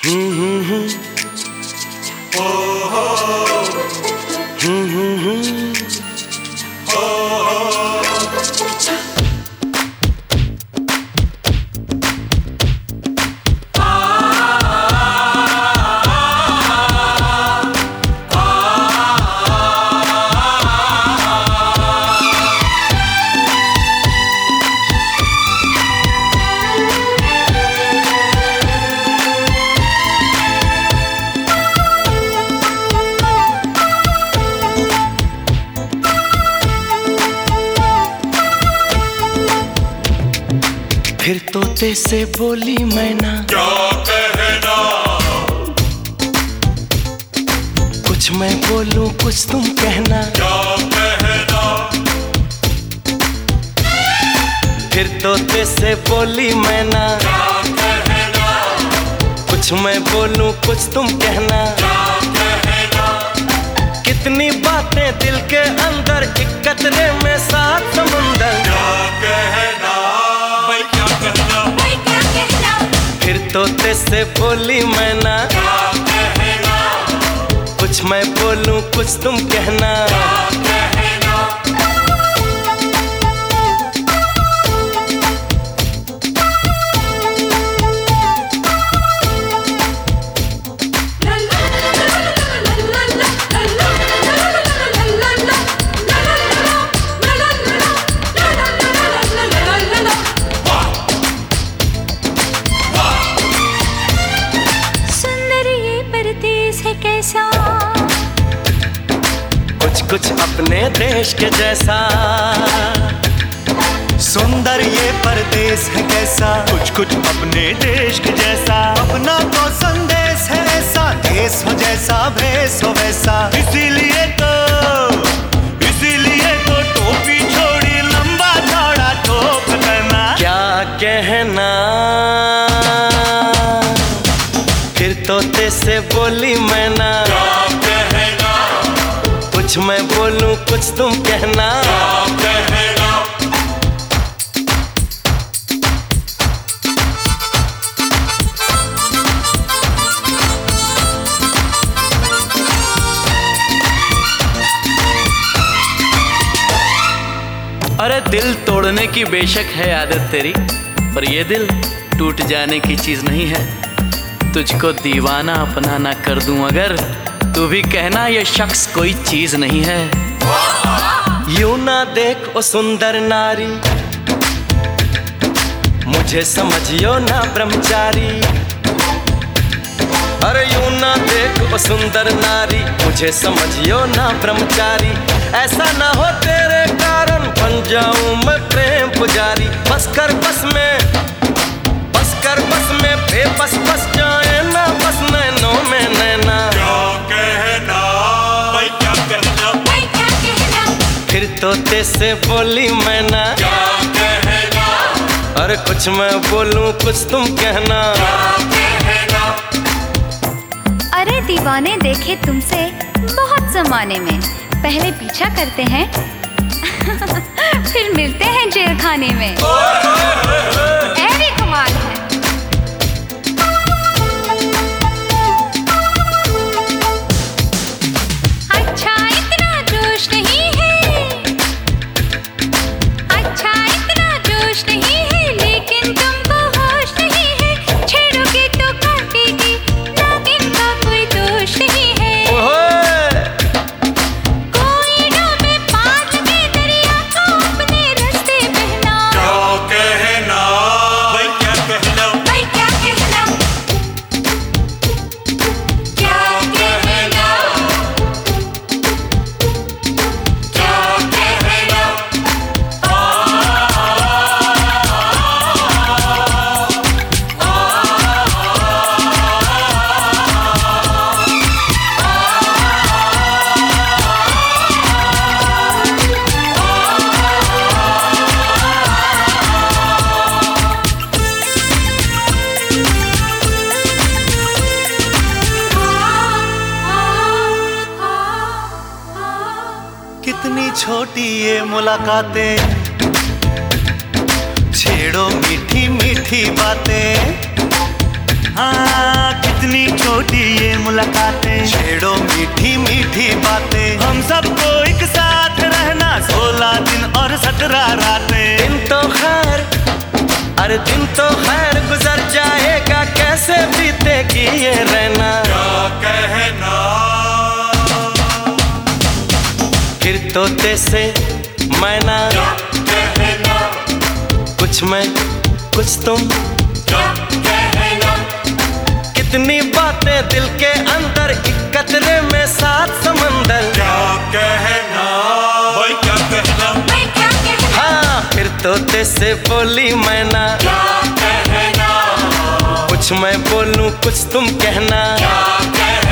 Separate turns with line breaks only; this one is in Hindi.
फिर तोते से बोली मैना,
क्या कहना?
कुछ मैं बोलूं कुछ तुम कहना।
क्या कहना?
फिर तोते से बोली मैना,
क्या कहना?
कुछ मैं बोलूं कुछ तुम कहना।
क्या कहना?
कितनी बातें दिल के अंदर, एक कतरे में सात समुंदर।
क्या कहना? भाई क्या कहना?
भाई क्या कहना?
फिर तोते से बोली मैना,
क्या कहना?
कुछ मैं बोलूं कुछ तुम कहना। कुछ कुछ अपने देश के जैसा,
सुंदर ये परदेश है कैसा। कुछ कुछ अपने देश के जैसा, अपना तो संदेश है ऐसा। देश हो जैसा भेष हो वैसा। इसीलिए तो टोपी छोड़ी लंबा चौड़ा टोप लेना।
क्या कहना? फिर तोते से बोली मैना, कुछ मैं बोलूं कुछ तुम कहना।
अरे दिल तोड़ने की बेशक है आदत तेरी, पर ये दिल टूट जाने की चीज नहीं है। तुझको दीवाना अपना ना कर दूं अगर, तू भी कहना ये शख्स कोई चीज नहीं है।
यूं ना देख ओ सुंदर नारी, मुझे समझियो ना ब्रह्मचारी। अरे यूं ना देख ओ सुंदर नारी, मुझे समझियो ना ब्रह्मचारी। ऐसा ना हो तेरे कारण बन जाऊं मैं प्रेम पुजारी। बस कर बस में बेबस बस जाए ना बस नैनों में नैना।
क्या कहना? भाई क्या कहना?
भाई क्या कहना?
फिर तोते से बोली मैना,
क्या कहना?
अरे कुछ मैं बोलूं कुछ तुम कहना।
अरे दीवाने देखे तुमसे बहुत जमाने में, पहले पीछा करते हैं फिर मिलते हैं जेल खाने में। ऐसी कमाल है। अच्छा इतना जोश नहीं है, अच्छा इतना जोश नहीं है, लेकिन तुमको होश नहीं है। छेड़ोगे तो काटेगी, नागिन का कोई दोष नहीं है। कोई डूबे पार लगे दरिया को अपने रास्ते बहना।
क्या कहना? भाई क्या कहना?
भाई क्या कहना? क्या कहना? क्या कहना?
कितनी छोटी ये मुलाकातें, छेड़ो मीठी मीठी बातें। हाँ कितनी छोटी ये मुलाकातें, छेड़ो मीठी मीठी बातें, हम सबको एक साथ रहना 16 दिन और 17 रातें।
दिन तो खैर, अरे दिन तो खैर गुजर जाएगा, कैसे बीतेगी ये रहना।
क्या कहना,
फिर तोते से मैना,
क्या कहना,
कुछ मैं कुछ तुम,
क्या कहना,
कितनी बातें दिल के अंदर, एक कतरे में 7 समंदर।
क्या कहना, भाई क्या कहना,
हाँ फिर तोते से बोली मैना,
क्या कहना,
कुछ मैं बोलूं कुछ तुम कहना।
क्या कहना।